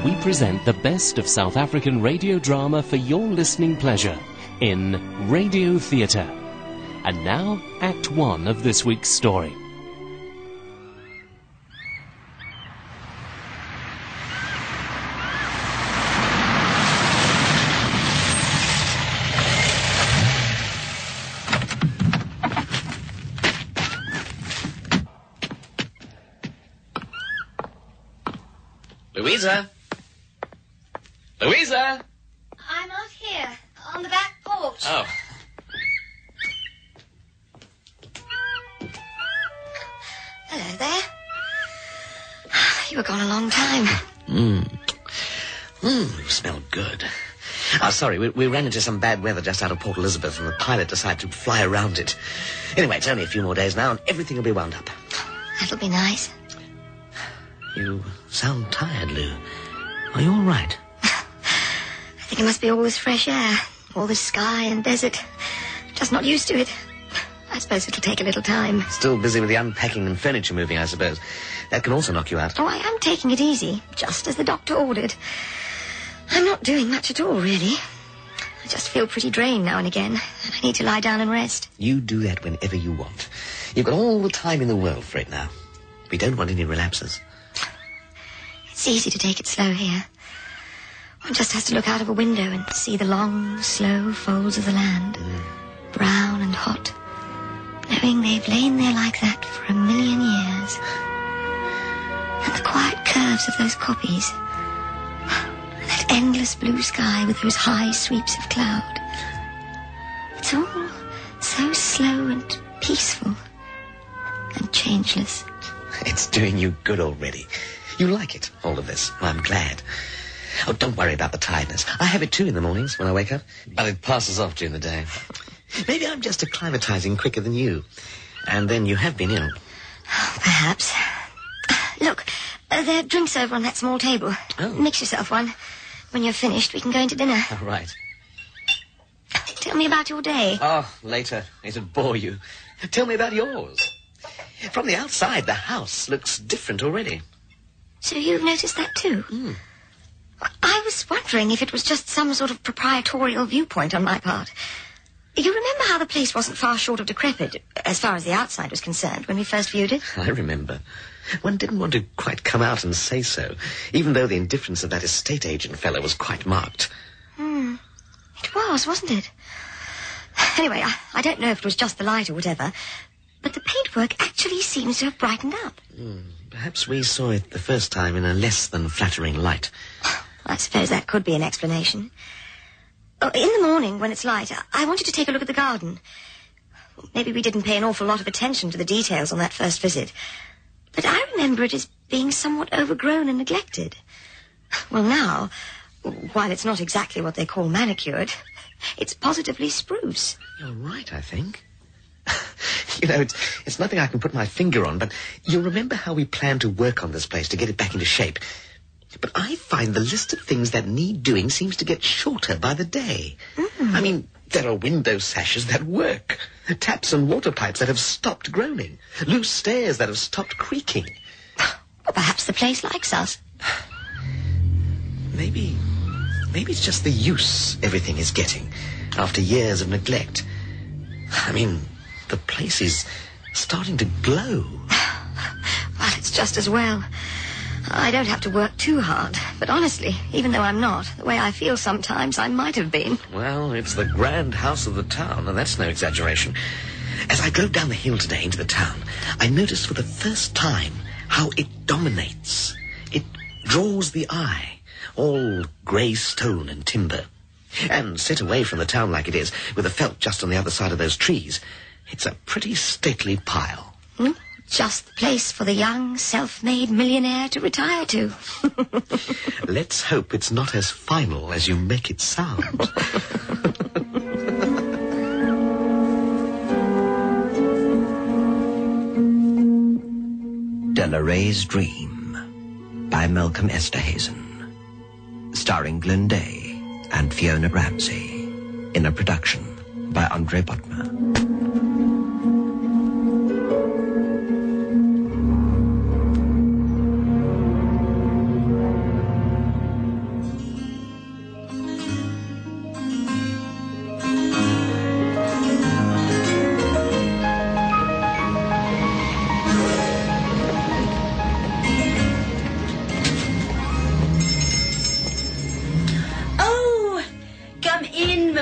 we present the best of South African radio drama for your listening pleasure in Radio Theatre. And now, Act 1 of this week's story. Louisa? Louisa? I'm out here, on the back porch. Oh. Hello there. You were gone a long time. You smell good. Oh, sorry, we ran into some bad weather just out of Port Elizabeth and the pilot decided to fly around it. Anyway, it's only a few more days now and everything will be wound up. That'll be nice. You sound tired, Lou. Are you all right? I think it must be all this fresh air, all this sky and desert. Just not used to it. I suppose it'll take a little time. Still busy with the unpacking and furniture moving, I suppose. That can also knock you out. Oh, I am taking it easy, just as the doctor ordered. I'm not doing much at all, really. I just feel pretty drained now and again, and I need to lie down and rest. You do that whenever you want. You've got all the time in the world for it now. We don't want any relapses. It's easy to take it slow here. One just has to look out of a window and see the long, slow folds of the land, brown and hot, knowing they've lain there like that for 1,000,000 years. And the quiet curves of those koppies, and that endless blue sky with those high sweeps of cloud. It's all so slow and peaceful and changeless. It's doing you good already. You like it, all of this. Well, I'm glad. Oh, don't worry about the tiredness. I have it too in the mornings when I wake up, but it passes off during the day. Maybe I'm just acclimatizing quicker than you. And then you have been ill. Perhaps. Look, there are drinks over on that small table. Oh. Mix yourself one. When you're finished, we can go into dinner. Oh, right. Tell me about your day. Oh, later. It'd bore you. Tell me about yours. From the outside, the house looks different already. So you've noticed that too? I was wondering if it was just some sort of proprietorial viewpoint on my part. You remember how the place wasn't far short of decrepit, as far as the outside was concerned, when we first viewed it? I remember. One didn't want to quite come out and say so, even though the indifference of that estate agent fellow was quite marked. It was, wasn't it? Anyway, I don't know if it was just the light or whatever, but the paintwork actually seems to have brightened up. Perhaps we saw it the first time in a less than flattering light. I suppose that could be an explanation. Oh, in the morning, when it's light, I wanted to take a look at the garden. Maybe we didn't pay an awful lot of attention to the details on that first visit. But I remember it as being somewhat overgrown and neglected. Well, now, while it's not exactly what they call manicured, it's positively spruce. You're right, I think. You know, it's nothing I can put my finger on, but you'll remember how we planned to work on this place to get it back into shape. But I find the list of things that need doing seems to get shorter by the day. I mean, there are window sashes that work, taps and water pipes that have stopped groaning, loose stairs that have stopped creaking. Well, perhaps the place likes us. Maybe it's just the use everything is getting after years of neglect. I mean, the place is starting to glow. Well, it's just as well. I don't have to work too hard. But honestly, even though I'm not, the way I feel sometimes, I might have been. Well, it's the grand house of the town, and that's no exaggeration. As I drove down the hill today into the town, I noticed for the first time how it dominates. It draws the eye, all grey stone and timber. And set away from the town like it is, with the veldt just on the other side of those trees, it's a pretty stately pile. Just the place for the young, self-made millionaire to retire to. Let's hope it's not as final as you make it sound. Delaray's Dream by Malcolm Esterhazen, starring Glyn Day and Fiona Ramsey, in a production by Andre Botma.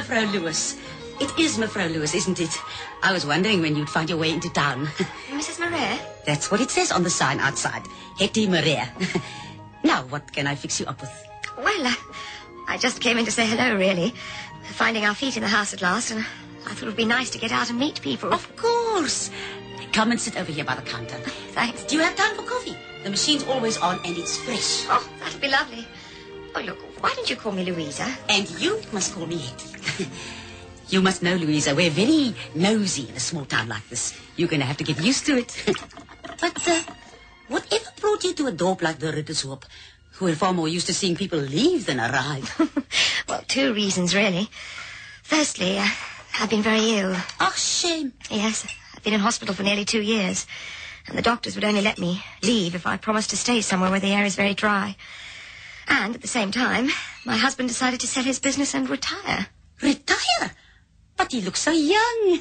Mevrouw Lewis. It is Mevrouw Lewis, isn't it? I was wondering when you'd find your way into town. Mrs. Maria? That's what it says on the sign outside. Hetty Maria. Now, what can I fix you up with? Well, I just came in to say hello, really. Finding our feet in the house at last, and I thought it would be nice to get out and meet people. Of course. Come and sit over here by the counter. Thanks. Do you have time for coffee? The machine's always on and it's fresh. Oh, that'd be lovely. Oh, look, why don't you call me Louisa? And you must call me Hetty. You must know, Louisa, we're very nosy in a small town like this. You're going to have to get used to it. But whatever brought you to a dorp like the Rittershoop, who are far more used to seeing people leave than arrive? Well, 2 reasons, really. Firstly, I've been very ill. Oh, shame. Yes, I've been in hospital for nearly 2 years. And the doctors would only let me leave if I promised to stay somewhere where the air is very dry. And at the same time, my husband decided to sell his business and retire. Retire? But he looks so young.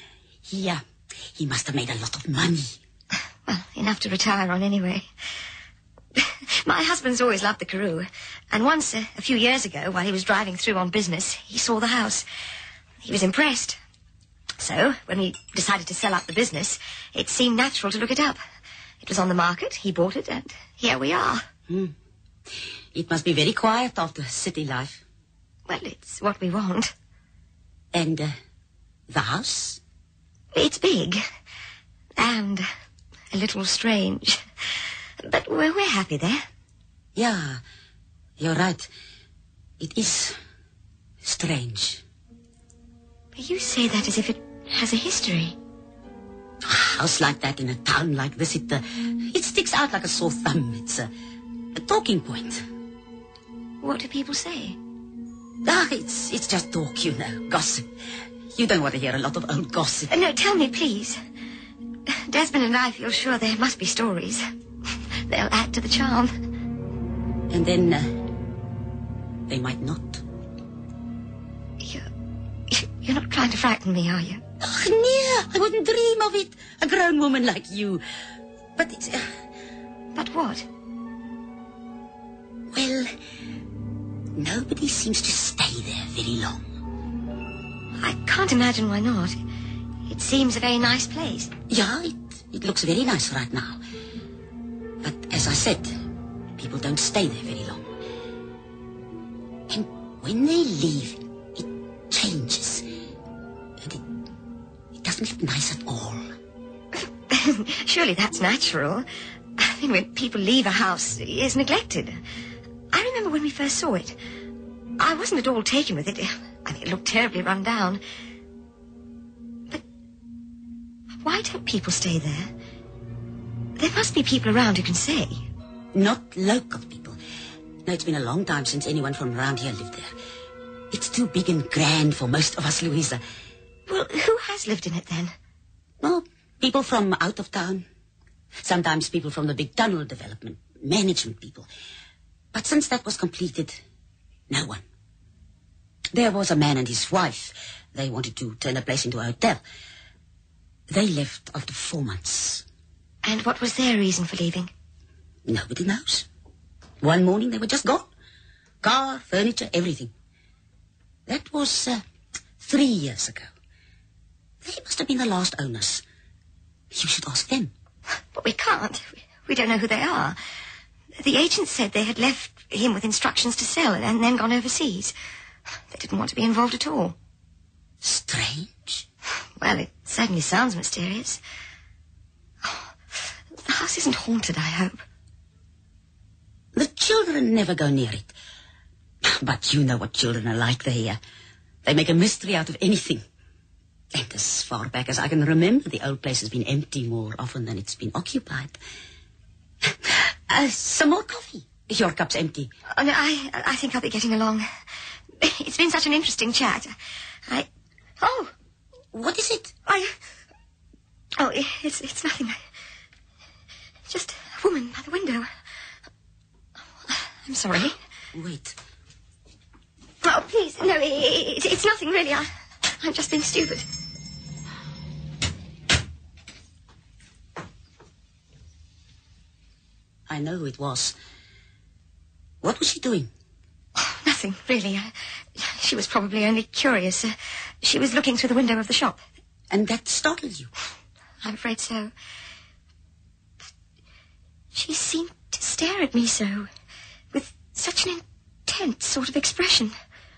He must have made a lot of money. Well, enough to retire on anyway. My husband's always loved the Karoo. And once, a few years ago, while he was driving through on business, he saw the house. He was impressed. So, when we decided to sell up the business, it seemed natural to look it up. It was on the market, he bought it, and here we are. It must be very quiet after city life. Well, it's what we want. And the house? It's big. And a little strange. But we're happy there. Yeah, you're right. It is strange. You say that as if it has a history. A house like that in a town like this, it sticks out like a sore thumb. It's a talking point. What do people say? It's just talk, you know, gossip. You don't want to hear a lot of old gossip. No, tell me, please. Desmond and I feel sure there must be stories. They'll add to the charm. And then they might not. You're not trying to frighten me, are you? Oh, no, I wouldn't dream of it. A grown woman like you. But it's... But what? Well, nobody seems to stay there very long. I can't imagine why not. It seems a very nice place. Yeah, it looks very nice right now. But as I said, people don't stay there very long. And when they leave, it changes. And it doesn't look nice at all. Surely that's natural. I mean, when people leave a house, it's neglected. I remember when we first saw it. I wasn't at all taken with it. I mean, it looked terribly run down. But why don't people stay there? There must be people around who can say. Not local people. No, it's been a long time since anyone from around here lived there. It's too big and grand for most of us, Louisa. Well, who has lived in it then? Well, people from out of town. Sometimes people from the big tunnel development, management people. But since that was completed, no one. There was a man and his wife. They wanted to turn the place into a hotel. They left after 4 months. And what was their reason for leaving? Nobody knows. One morning they were just gone. Car, furniture, everything. That was 3 years ago. They must have been the last owners. You should ask them. But we can't. We don't know who they are. The agent said they had left him with instructions to sell and then gone overseas. They didn't want to be involved at all. Strange. Well, it certainly sounds mysterious. The house isn't haunted, I hope. The children never go near it. But you know what children are like. They make a mystery out of anything. And as far back as I can remember, the old place has been empty more often than it's been occupied. Some more coffee. Your cup's empty. Oh, no, I think I'll be getting along. It's been such an interesting chat. Oh! What is it? Oh, it's nothing. Just a woman by the window. I'm sorry. Wait. Oh, please, no, it's nothing really. I'm just being stupid. I know who it was. What was she doing? Oh, nothing, really. She was probably only curious. She was looking through the window of the shop. And that startled you? I'm afraid so. But she seemed to stare at me so, with such an intense sort of expression.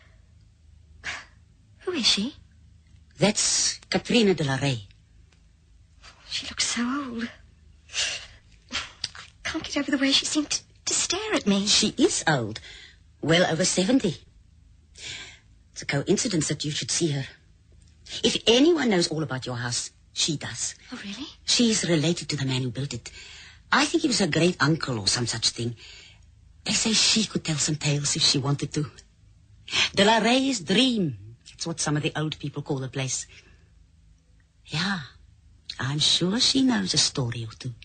Who is she? That's Katrina de la Rey. She looks so old. I can't get over the way she seemed to stare at me. She is old. Well over 70. It's a coincidence that you should see her. If anyone knows all about your house, she does. Oh, really? She's related to the man who built it. I think he was a great uncle or some such thing. They say she could tell some tales if she wanted to. De la Rey's dream. That's what some of the old people call the place. Yeah, I'm sure she knows a story or two.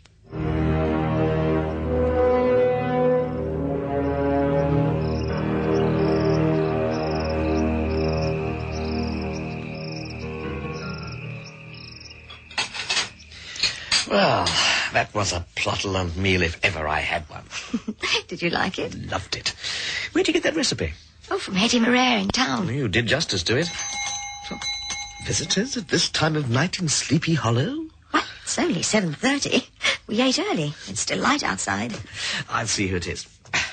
Well, that was a plotland meal if ever I had one. Did you like it? Loved it. Where'd you get that recipe? Oh, from Hetty Marais in town. You did justice to it. So, visitors at this time of night in Sleepy Hollow? Well, it's only 7:30. We ate early. It's still light outside. I'll see who it is.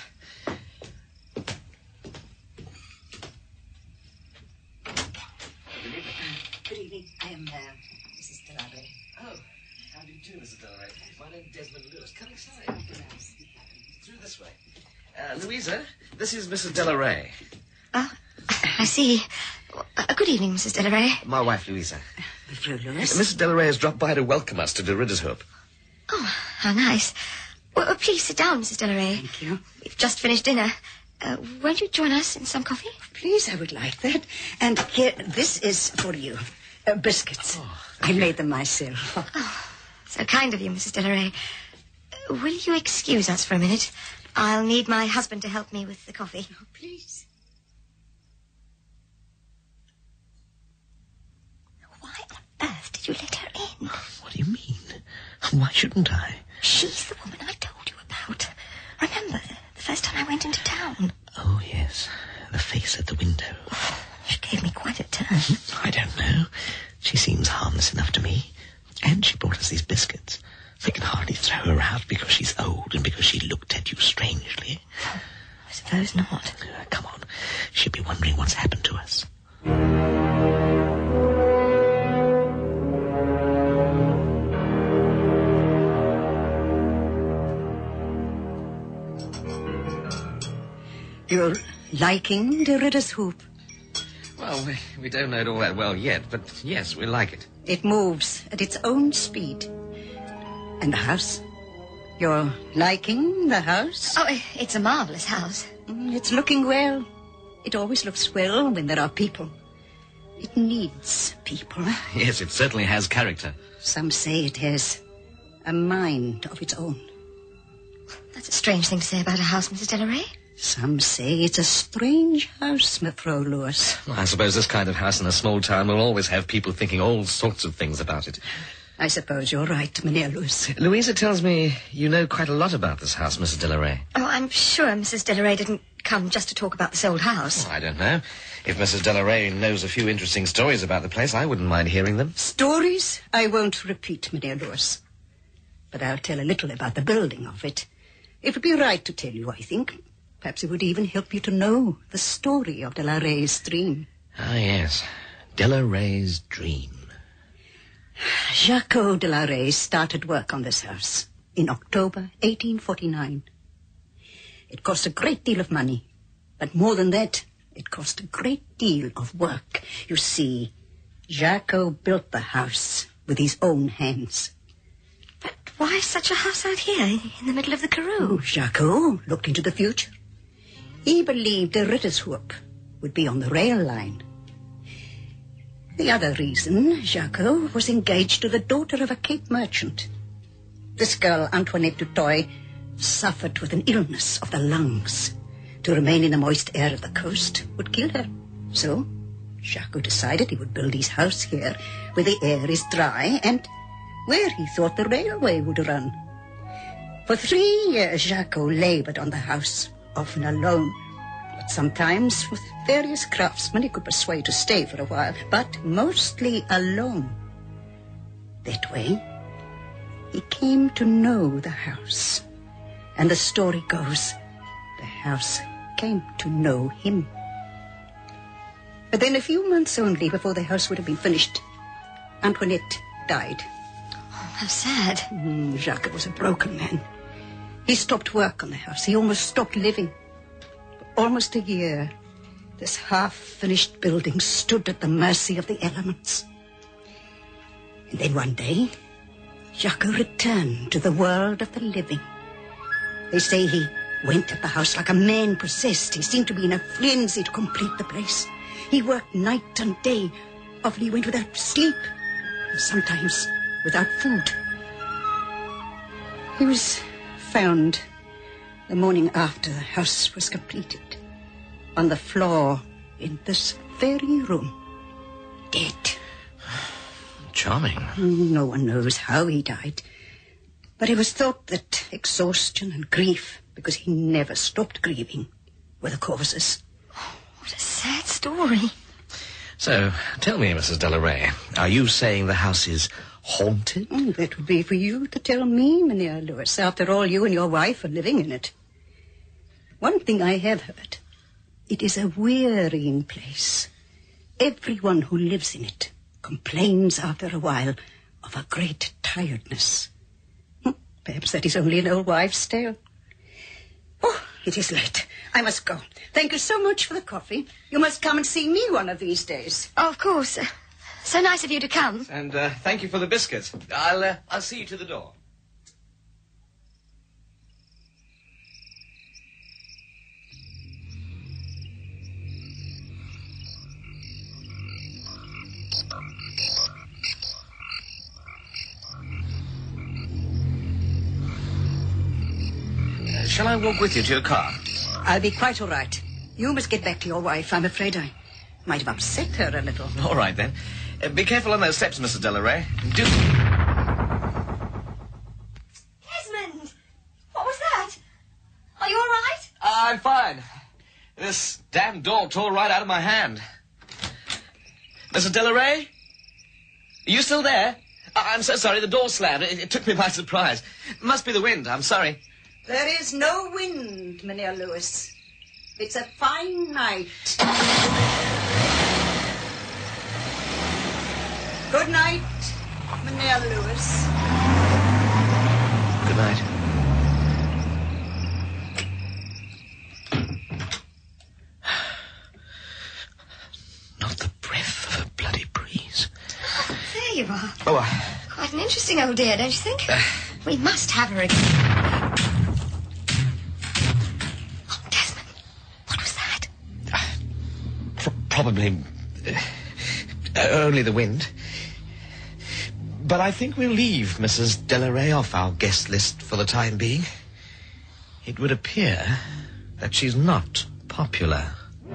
Good evening. I am Mrs. de la Rey. Oh, how do you do, Mrs. Delaray? My name's Desmond Lewis. Come inside. Through this way. Louisa, this is Mrs. Delaray. Oh, I see. Good evening, Mrs. Delaray. My wife, Louisa. Frau Lewis. Mrs. Delaray has dropped by to welcome us to De Riddershoop. Oh, how nice. Well, please sit down, Mrs. Delaray. Thank you. We've just finished dinner. Won't you join us in some coffee? Please, I would like that. And here, this is for you. Biscuits. Oh, I made them myself. So kind of you, Mrs. Delaray. Will you excuse us for a minute? I'll need my husband to help me with the coffee. Oh, please. Why on earth did you let her in? What do you mean? Why shouldn't I? She's the woman I told you about. Remember, the first time I went into town. Oh, yes. The face at the window. She gave me quite a turn. I don't know. She seems harmless enough to me. And she brought us these biscuits. They can hardly throw her out because she's old and because she looked at you strangely. I suppose not. Come on. She'll be wondering what's happened to us. You're liking De Riddershoop? Well, we don't know it all that well yet, but yes, we like it. It moves at its own speed. And the house? You're liking the house? Oh, it's a marvellous house. It's looking well. It always looks well when there are people. It needs people. Yes, it certainly has character. Some say it has a mind of its own. That's a strange thing to say about a house, Mrs. Delaray. Some say it's a strange house, Frau Lewis. Well, I suppose this kind of house in a small town will always have people thinking all sorts of things about it. I suppose you're right, Mynheer Lewis. Louisa tells me you know quite a lot about this house, Mrs. Delaray. Oh, I'm sure Mrs. Delaray didn't come just to talk about this old house. Oh, I don't know. If Mrs. Delaray knows a few interesting stories about the place, I wouldn't mind hearing them. Stories I won't repeat, Mynheer Lewis. But I'll tell a little about the building of it. It would be right to tell you, I think. Perhaps it would even help you to know the story of De la Rey's dream. Ah, yes. De la Rey's dream. Jacques de la Rey started work on this house in October 1849. It cost a great deal of money, but more than that, it cost a great deal of work. You see, Jacques built the house with his own hands. But why such a house out here, in the middle of the Karoo? Jacques looked into the future. He believed the Riddershoop would be on the rail line. The other reason, Jacques was engaged to the daughter of a Cape merchant. This girl, Antoinette du Toit, suffered with an illness of the lungs. To remain in the moist air of the coast would kill her. So, Jacques decided he would build his house here, where the air is dry and where he thought the railway would run. For 3 years, Jacques labored on the house, often alone. But sometimes, with various craftsmen, he could persuade to stay for a while, but mostly alone. That way, he came to know the house. And the story goes, the house came to know him. But then a few months only before the house would have been finished, Antoinette died. Oh, how sad. Jacques was a broken man. He stopped work on the house. He almost stopped living. For almost a year, this half-finished building stood at the mercy of the elements. And then one day, Jacques returned to the world of the living. They say he went at the house like a man possessed. He seemed to be in a frenzy to complete the place. He worked night and day. Often he went without sleep, and sometimes without food. He was found the morning after the house was completed, on the floor in this very room, dead. Charming. No one knows how he died, but it was thought that exhaustion and grief, because he never stopped grieving, were the causes. What a sad story. So, tell me, Mrs. Delaray, are you saying the house is haunted? That would be for you to tell me, Mynheer Lewis. After all, you and your wife are living in it. One thing I have heard, it is a wearying place. Everyone who lives in it complains after a while of a great tiredness. Perhaps that is only an old wives' tale. Oh, it is late. I must go. Thank you so much for the coffee. You must come and see me one of these days. Oh, of course. So nice of you to come. And thank you for the biscuits. I'll see you to the door. Shall I walk with you to your car? I'll be quite all right. You must get back to your wife. I'm afraid I might have upset her a little. All right, then. Be careful on those steps, Mrs. Delaray. Do... Desmond! What was that? Are you all right? I'm fine. This damn door tore right out of my hand. Mrs. Delaray? Are you still there? I'm so sorry. The door slammed. It took me by surprise. Must be the wind. I'm sorry. There is no wind, Mynheer Lewis. It's a fine night. Good night, Mynheer Lewis. Good night. Not the breath of a bloody breeze. There you are. Oh, Quite an interesting old dear, don't you think? We must have her again. Oh, Desmond, what was that? Probably only the wind. But I think we'll leave Mrs. Delaray off our guest list for the time being. It would appear that she's not popular.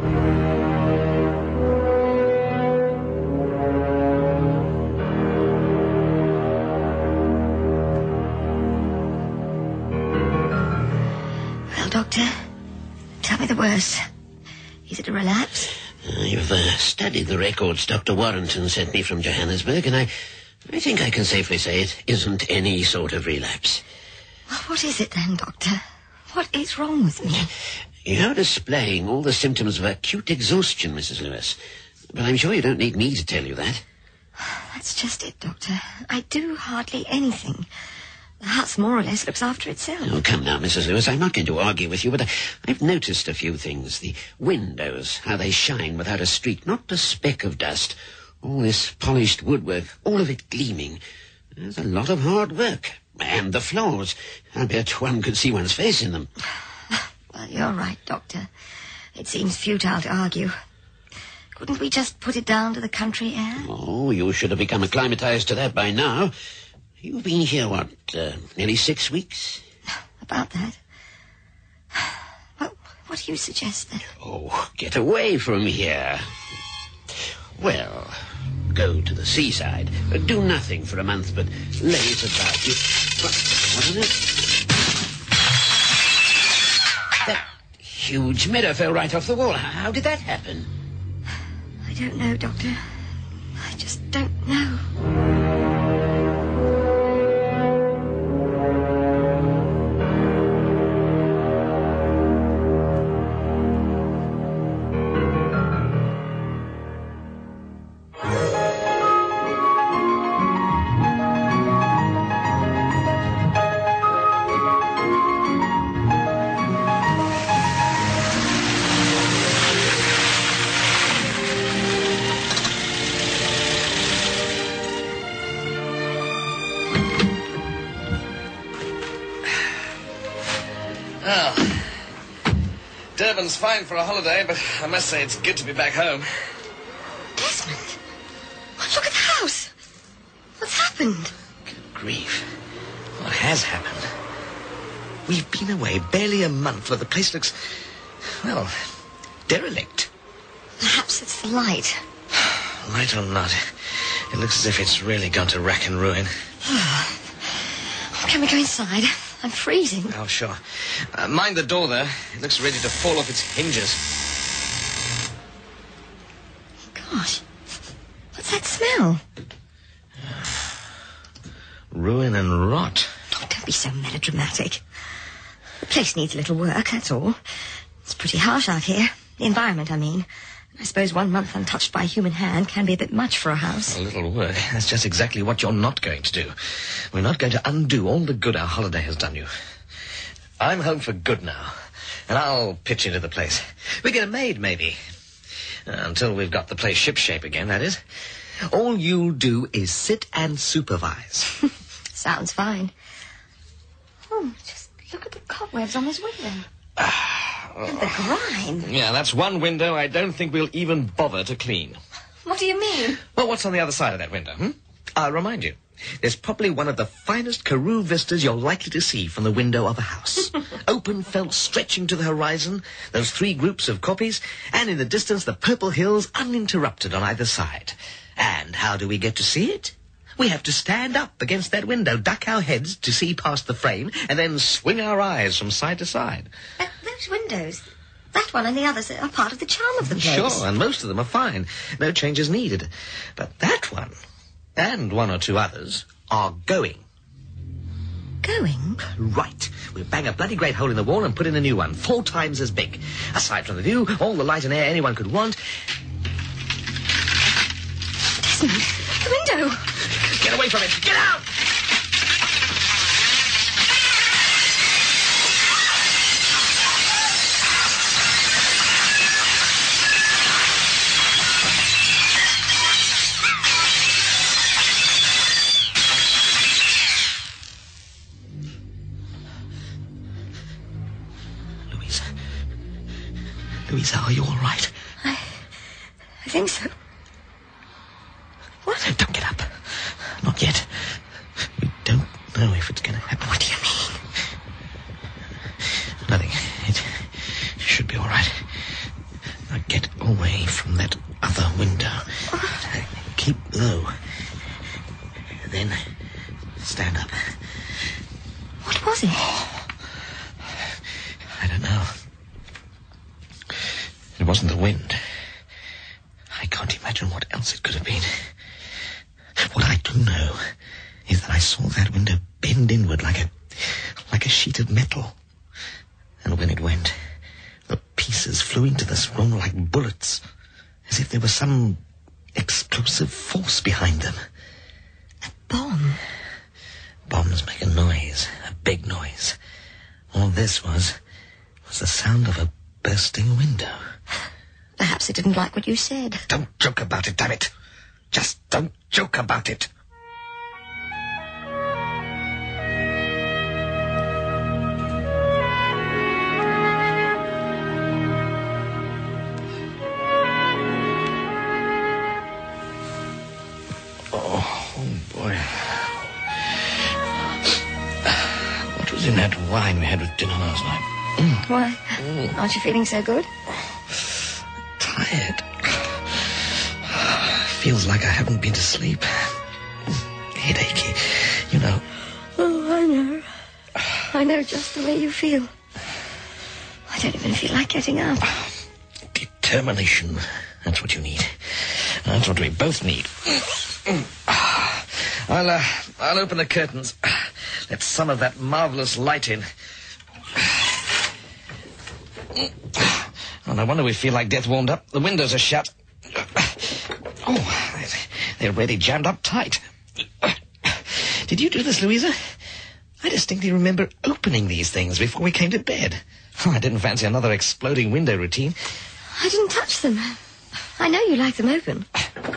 Well, Doctor, tell me the worst. Is it a relapse? You've studied the records Dr. Warrington sent me from Johannesburg, and I think I can safely say it isn't any sort of relapse. Well, what is it then, Doctor? What is wrong with me? You're displaying all the symptoms of acute exhaustion, Mrs. Lewis. But I'm sure you don't need me to tell you that. That's just it, Doctor. I do hardly anything. The house more or less looks after itself. Oh, come now, Mrs. Lewis. I'm not going to argue with you, but I've noticed a few things. The windows, how they shine without a streak, not a speck of dust. All this polished woodwork, all of it gleaming. There's a lot of hard work. And the floors. I bet one could see one's face in them. Well, you're right, Doctor. It seems futile to argue. Couldn't we just put it down to the country air? Oh, you should have become acclimatized to that by now. You've been here, nearly 6 weeks? About that. Well, what do you suggest, then? Oh, get away from here. Well, go to the seaside. Do nothing for a month, but laze about. What is it? That huge meadow fell right off the wall. How did that happen? I don't know, Doctor. I just don't know. Durban's fine for a holiday, but I must say it's good to be back home. Desmond! Oh, look at the house! What's happened? Good grief. What has happened? We've been away barely a month, but the place looks, well, derelict. Perhaps it's the light. Light or not, it looks as if it's really gone to rack and ruin. Can we go inside? I'm freezing. Oh, sure. Mind the door there. It looks ready to fall off its hinges. Gosh. What's that smell? Ruin and rot. Oh, don't be so melodramatic. The place needs a little work, that's all. It's pretty harsh out here. The environment, I mean. I suppose 1 month untouched by a human hand can be a bit much for a house. A little work. That's just exactly what you're not going to do. We're not going to undo all the good our holiday has done you. I'm home for good now, and I'll pitch into the place. We get a maid, maybe. Until we've got the place shipshape again, that is. All you'll do is sit and supervise. Sounds fine. Oh, just look at the cobwebs on this window. And the grime. Yeah, that's one window I don't think we'll even bother to clean. What do you mean? Well, what's on the other side of that window, I'll remind you. There's probably one of the finest Karoo vistas you're likely to see from the window of a house. Open felt stretching to the horizon, those 3 groups of kopjes, and in the distance the purple hills uninterrupted on either side. And how do we get to see it? We have to stand up against that window, duck our heads to see past the frame, and then swing our eyes from side to side. Those windows, that one and the others are part of the charm of the place. Sure, and most of them are fine. No changes needed. But that one, and 1 or 2 others, are going. Going? Right. We'll bang a bloody great hole in the wall and put in a new one, 4 times as big. Aside from the view, all the light and air anyone could want. Desmond, the window! Get away from it! Get out! Louisa, are you all right? I think so. What? Don't get up. Not yet. We don't know if it's going to happen. What do you mean? Nothing. It should be all right. Now get away from that other window. Keep low. Then stand up. What was it? I don't know. It wasn't the wind. I can't imagine what else it could have been. What I do know is that I saw that window bend inward like a sheet of metal. And when it went, the pieces flew into this room like bullets, as if there was some explosive force behind them. A bomb? Bombs make a noise, a big noise. All this was the sound of a bursting window. Perhaps it didn't like what you said. Don't joke about it, damn it. Just don't joke about it. Oh, boy. What was in that wine we had with dinner last night? Why? Aren't you feeling so good? Tired. Feels like I haven't been to sleep. Headachy, you know. Oh, I know. I know just the way you feel. I don't even feel like getting up. Determination. That's what you need. That's what we both need. I'll open the curtains. Let some of that marvellous light in. Oh, no wonder we feel like death warmed up. The windows are shut. Oh, they're really jammed up tight. Did you do this, Louisa? I distinctly remember opening these things before we came to bed. Oh, I didn't fancy another exploding window routine. I didn't touch them. I know you like them open.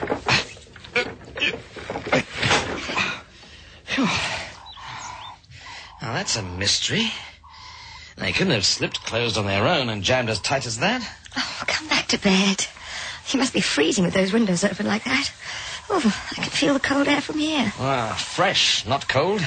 Now, that's a mystery. They couldn't have slipped closed on their own and jammed as tight as that. Oh, come back to bed. You must be freezing with those windows open like that. Oh, I can feel the cold air from here. Ah, fresh, not cold.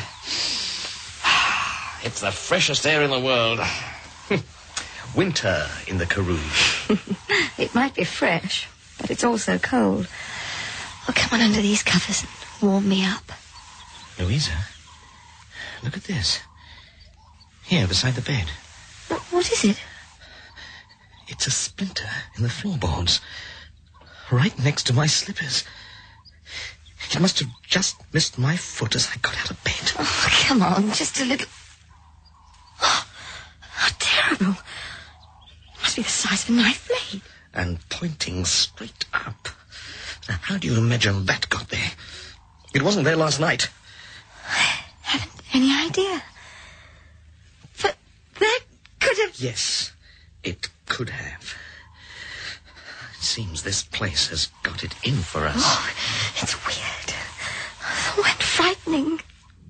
It's the freshest air in the world. Winter in the Karoo. It might be fresh, but it's also cold. Oh, come on under these covers and warm me up. Louisa, look at this. Here, beside the bed. What is it? It's a splinter in the floorboards. Right next to my slippers. It must have just missed my foot as I got out of bed. Oh, come on, just a little... Oh, how terrible. It must be the size of a knife blade. And pointing straight up. Now, how do you imagine that got there? It wasn't there last night. I haven't any idea. But that could have... Yes, it could have. It seems this place has got it in for us. Oh, it's weird. Oh, and frightening.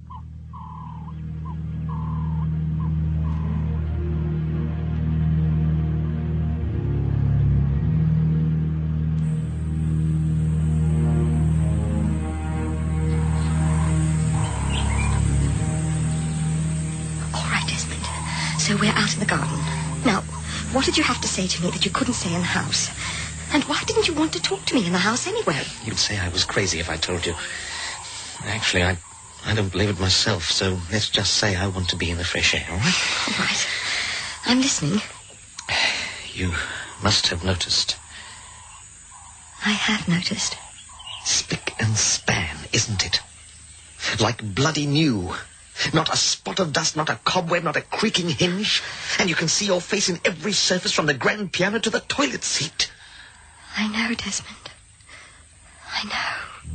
All right, Desmond. So we're out in the garden. Now, what did you have to say to me that you couldn't say in the house? And why didn't you want to talk to me in the house anyway? You'd say I was crazy if I told you. Actually, I don't believe it myself, so let's just say I want to be in the fresh air, all right? All right. I'm listening. You must have noticed. I have noticed. Spick and span, isn't it? Like bloody new. Not a spot of dust, not a cobweb, not a creaking hinge. And you can see your face in every surface from the grand piano to the toilet seat. I know, Desmond. I know.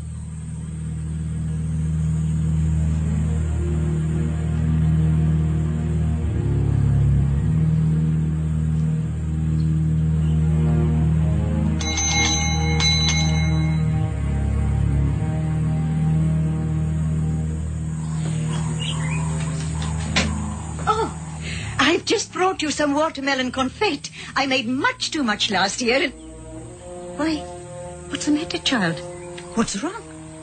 I've just brought you some watermelon confit. I made much too much last year and... Why, what's the matter, child? What's wrong?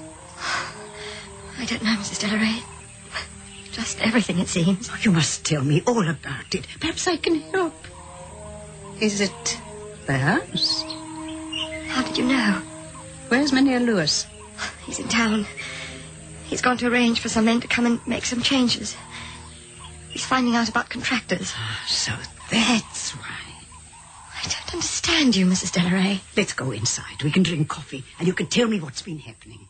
I don't know, Mrs. Delaray. Just everything, it seems. Oh, you must tell me all about it. Perhaps I can help. Is it the house? How did you know? Where's Mynheer Lewis? He's in town. He's gone to arrange for some men to come and make some changes. He's finding out about contractors. So that's why. I don't understand you, Mrs. Delaray. Let's go inside. We can drink coffee, and you can tell me what's been happening.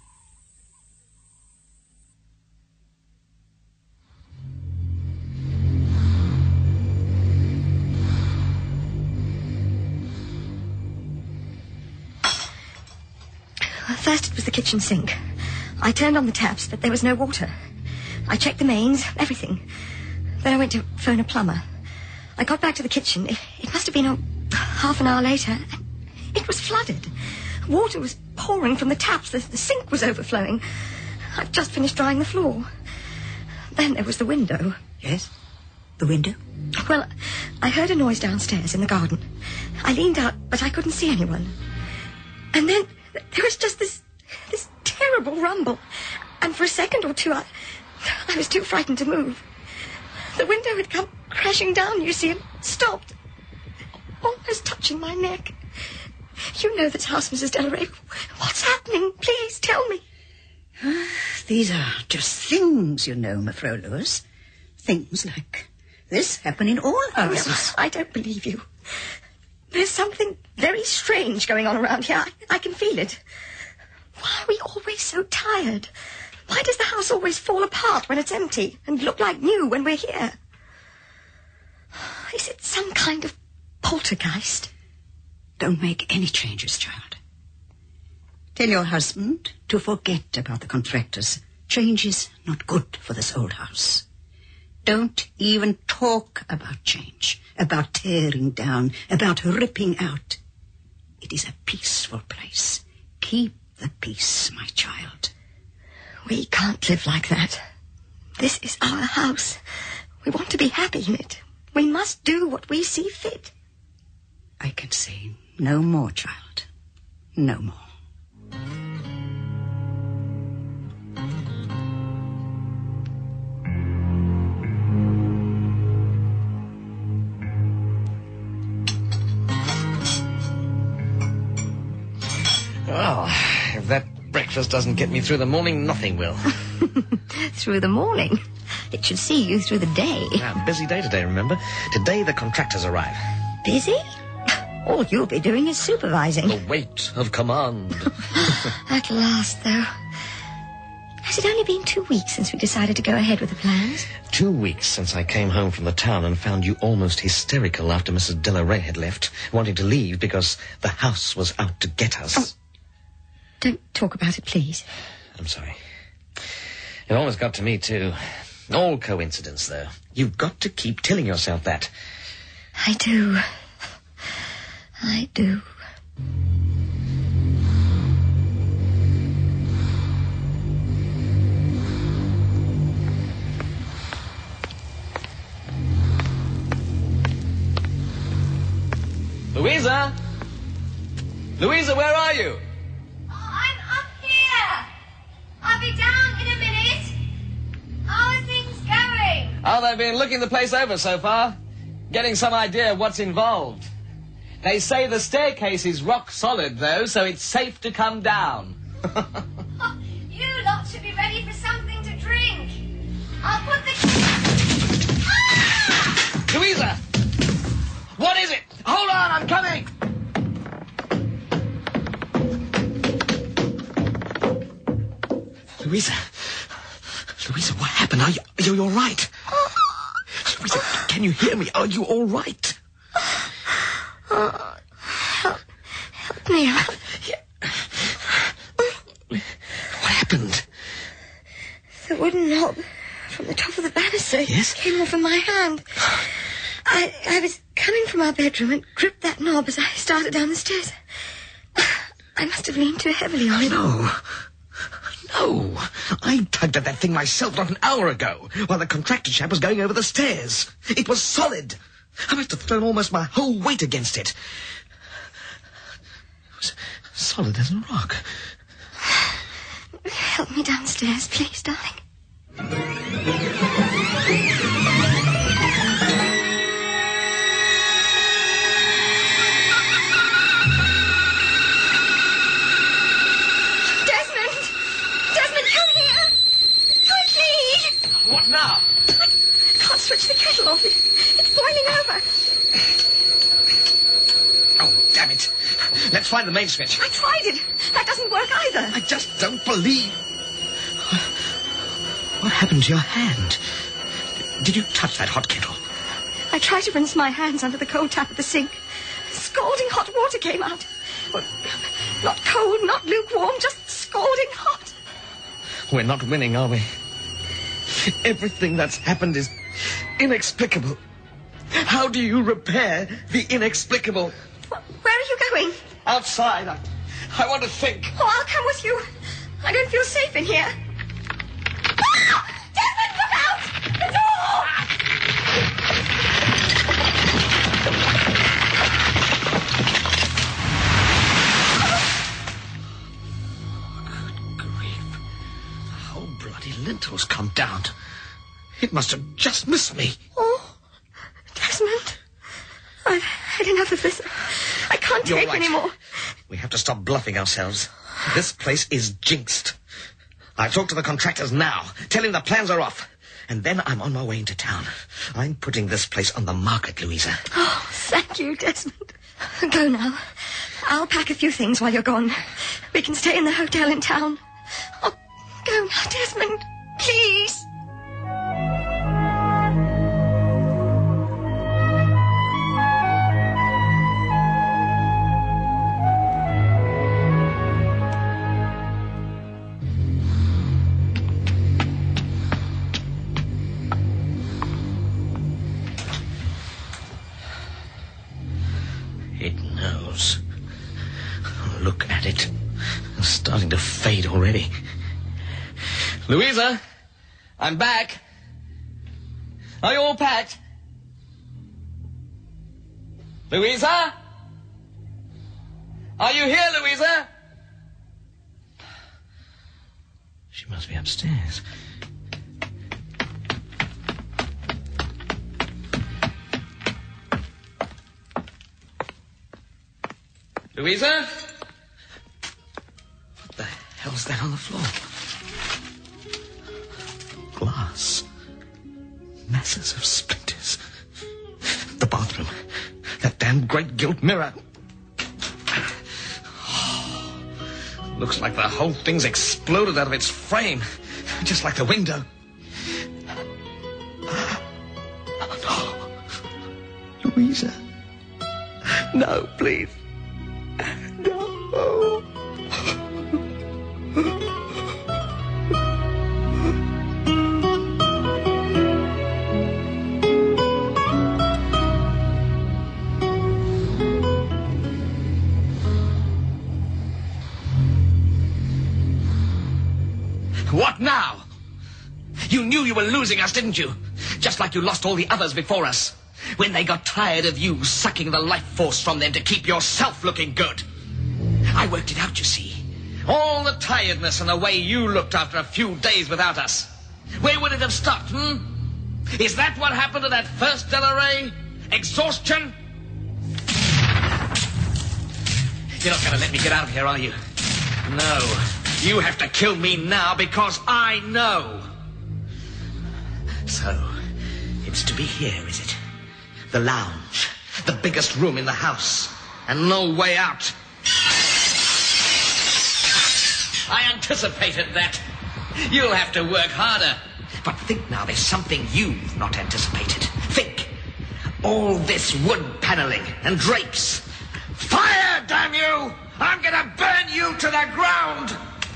First it was the kitchen sink. I turned on the taps, but there was no water. I checked the mains, everything. Then I went to phone a plumber. I got back to the kitchen. It must have been half an hour later. And it was flooded. Water was pouring from the taps. The sink was overflowing. I'd just finished drying the floor. Then there was the window. Yes? The window? Well, I heard a noise downstairs in the garden. I leaned out, but I couldn't see anyone. And then there was just this terrible rumble. And for a second or two, I was too frightened to move. The window had come crashing down, you see, and stopped, almost touching my neck. You know this house, Mrs. Delaray. What's happening? Please tell me. These are just things, you know, Mevrouw Lewis. Things like This happened in all houses. I don't believe you. There's something very strange going on around here. I can feel it. Why are we always so tired? Why does the house always fall apart when it's empty and look like new when we're here? Is it some kind of poltergeist? Don't make any changes, child. Tell your husband to forget about the contractors. Change is not good for this old house. Don't even talk about change, about tearing down, about ripping out. It is a peaceful place. Keep the peace, my child. We can't live like that. This is our house. We want to be happy in it. We must do what we see fit. I can say no more, child. No more. Well, if that breakfast doesn't get me through the morning, nothing will. Through the morning? It should see you through the day. Busy day today, remember? Today the contractors arrive. Busy? All you'll be doing is supervising. The weight of command. At last, though. Has it only been 2 weeks since we decided to go ahead with the plans? 2 weeks since I came home from the town and found you almost hysterical after Mrs. De La Rey had left, wanting to leave because the house was out to get us. Oh, don't talk about it, please. I'm sorry. It almost got to me, too. All coincidence, though. You've got to keep telling yourself that. I do. I do. Louisa! Louisa, where are you? I'm up here. I'll be down in a minute. How are things going? Oh, they've been looking the place over so far. Getting some idea of what's involved. They say the staircase is rock solid, though, so it's safe to come down. You lot should be ready for something to drink. I'll put the... Ah! Louisa! What is it? Hold on, I'm coming! Louisa! Louisa, what happened? Are you all right? Louisa, can you hear me? Are you all right? Help me out. What happened? The wooden knob from the top of the banister Yes? came off in my hand. I was coming from our bedroom and gripped that knob as I started down the stairs. I must have leaned too heavily on it. No. I tugged at that thing myself not an hour ago while the contractor chap was going over the stairs. It was solid. I must have thrown almost my whole weight against it. It was solid as a rock. Help me downstairs, please, darling. Desmond, come here. Quickly. What now? I can't switch the kettle off. It's boiling over. Oh, damn it. Let's find the main switch. I tried it. That doesn't work either. I just don't believe... What happened to your hand? Did you touch that hot kettle? I tried to rinse my hands under the cold tap of the sink. Scalding hot water came out. Well, not cold, not lukewarm, just scalding hot. We're not winning, are we? Everything that's happened is inexplicable. How do you repair the inexplicable? Where are you going? Outside. I want to think. Oh, I'll come with you. I don't feel safe in here. Ah! Desmond, look out! The door! Good grief. The whole bloody lintel's come down. It must have just missed me. Oh, Desmond. I've had enough of this. I can't You're take right. any more. We have to stop bluffing ourselves. This place is jinxed. I'll talk to the contractors now. Tell him the plans are off. And then I'm on my way into town. I'm putting this place on the market, Louisa. Oh, thank you, Desmond. Go now. I'll pack a few things while you're gone. We can stay in the hotel in town. Oh, go now, Desmond. Please. It knows. Look at it. It's starting to fade already. Louisa, I'm back. Are you all packed? Louisa? Are you here, Louisa? She must be upstairs. Louisa? What the hell's that on the floor? Glass. Masses of splinters. The bathroom. That damn great gilt mirror. Oh, looks like the whole thing's exploded out of its frame. Just like the window. Oh, no. Louisa. No, please. No. What now? You knew you were losing us, didn't you? Just like you lost all the others before us. When they got tired of you sucking the life force from them to keep yourself looking good. I worked it out, you see. All the tiredness and the way you looked after a few days without us. Where would it have stopped, Is that what happened to that first Delaray? Exhaustion? You're not going to let me get out of here, are you? No. You have to kill me now because I know. So, it's to be here, is it? The lounge. The biggest room in the house. And no way out. I anticipated that. You'll have to work harder. But think now, there's something you've not anticipated. Think. All this wood paneling and drapes. Fire, damn you! I'm gonna burn you to the ground!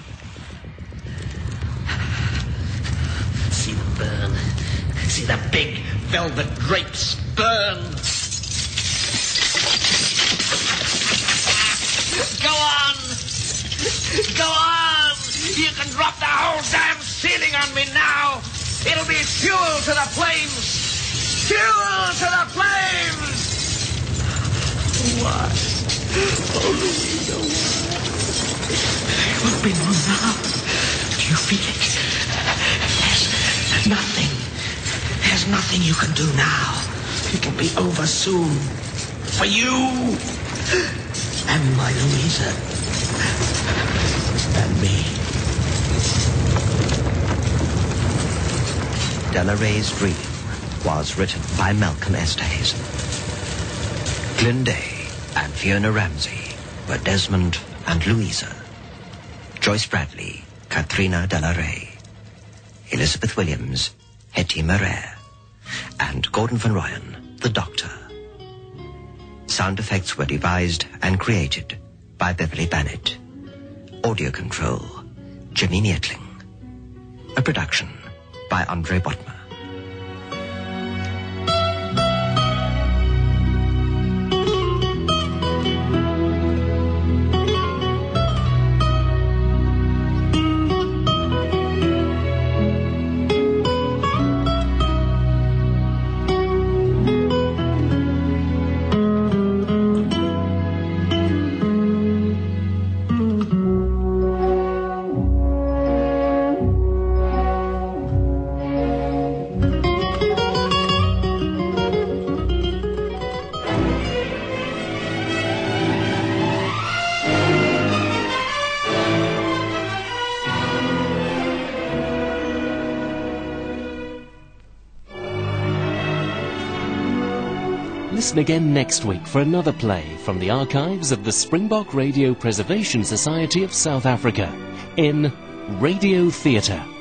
See them burn. See the big velvet drapes burn. Go on! Go on! You can drop the whole damn ceiling on me now! It'll be fuel to the flames! Fuel to the flames! Why? Oh, Louisa, what's been on now? Do you feel it? There's nothing. There's nothing you can do now. It'll be over soon. For you. And my Louisa. And me. Delaray's Dream was written by Malcolm Esterhazy. Glenday and Fiona Ramsey were Desmond and Louisa. Joyce Bradley, Katrina Delaray. Elizabeth Williams, Hetty Marais. And Gordon Van Ryan, the Doctor. Sound effects were devised and created by Beverly Bannett. Audio control, Jimmy Neatling. A production by Andre Botma. listen again next week for another play from the archives of the Springbok Radio Preservation Society of South Africa in Radio Theatre.